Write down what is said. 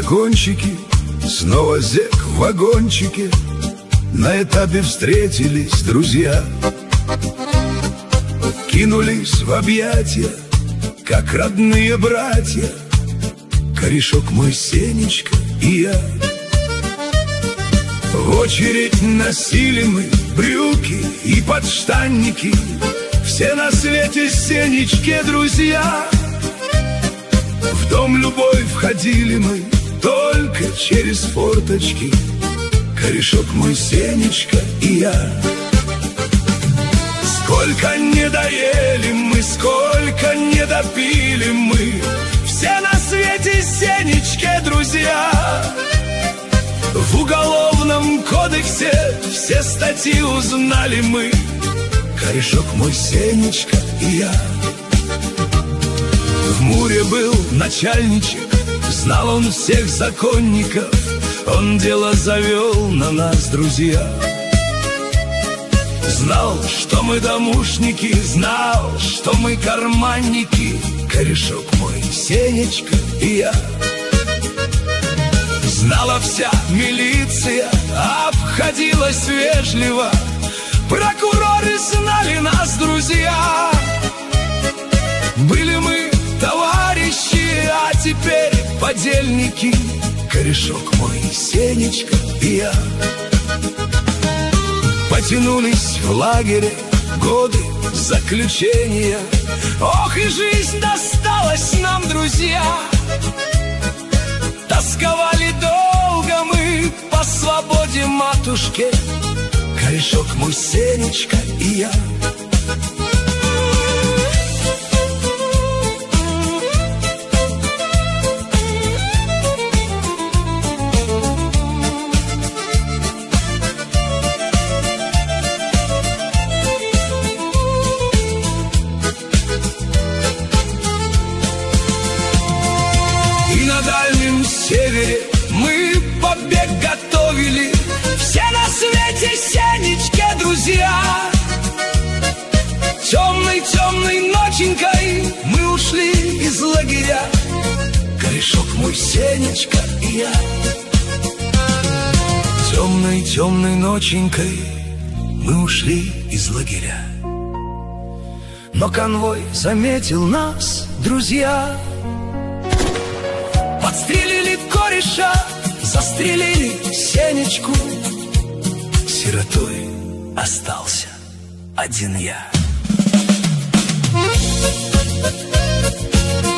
закончики, снова зэк в вагончике. На этапе встретились друзья, кинулись в объятия, как родные братья. Корешок мой, Сенечка и я. В очередь носили мы брюки и подштанники. Все на свете Сенечке друзья. В дом любой входили мы только через форточки. Корешок мой, Сенечка и я. Сколько не доели мы, сколько не допили мы, все на свете Сенечке друзья. В уголовном кодексе все статьи узнали мы. Корешок мой, Сенечка и я. В Муре был начальничек, знал он всех законников. Он дело завел на нас, друзья. Знал, что мы домушники, знал, что мы карманники. Корешок мой, Сенечка и я. Знала вся милиция, обходилась вежливо. Прокуроры знали нас, друзья. Были мы товарищи, а теперь подельники. Корешок мой, Сенечка и я. Потянулись в лагере годы заключения. Ох, и жизнь досталась нам, друзья. Тосковали долго мы по свободе матушке. Корешок мой, Сенечка и я. На дальнем севере мы побег готовили. Все на свете Сенечке друзья. Темной-темной ноченькой мы ушли из лагеря. Корешок мой, Сенечка и я. Темной-темной ноченькой мы ушли из лагеря. Но конвой заметил нас, друзья. Подстрелили кореша, застрелили Сенечку. Сиротой остался один я.